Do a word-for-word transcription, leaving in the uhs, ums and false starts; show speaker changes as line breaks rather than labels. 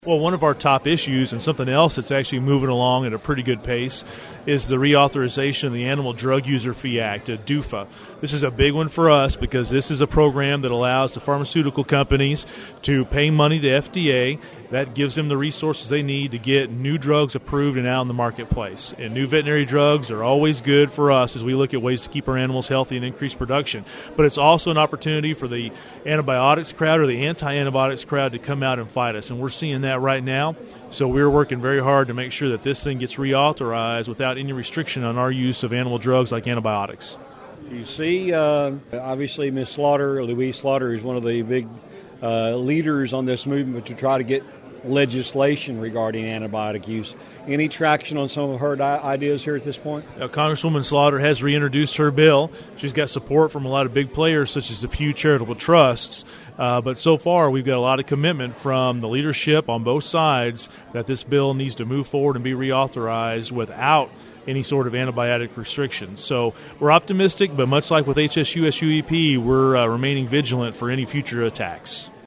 Well, one of our top issues, and something else that's actually moving along at a pretty good pace, is the reauthorization of the Animal Drug User Fee Act, a D U F A. This is a big one for us because this is a program that allows the pharmaceutical companies to pay money to F D A. That gives them the resources they need to get new drugs approved and out in the marketplace. And new veterinary drugs are always good for us as we look at ways to keep our animals healthy and increase production. But it's also an opportunity for the antibiotics crowd or the anti-antibiotics crowd to come out and fight us. And we're seeing that right now. So we're working very hard to make sure that this thing gets reauthorized without any restriction on our use of animal drugs like antibiotics.
You see, uh, obviously, Miz Slaughter, Louise Slaughter, is one of the big uh, leaders on this movement to try to get legislation regarding antibiotic use. Any traction on some of her di- ideas here at this point?
Now, Congresswoman Slaughter has reintroduced her bill. She's got support from a lot of big players such as the Pew Charitable Trusts. Uh, but so far, we've got a lot of commitment from the leadership on both sides that this bill needs to move forward and be reauthorized without any sort of antibiotic restrictions. So we're optimistic, but much like with H S U S U E P, we're uh, remaining vigilant for any future attacks.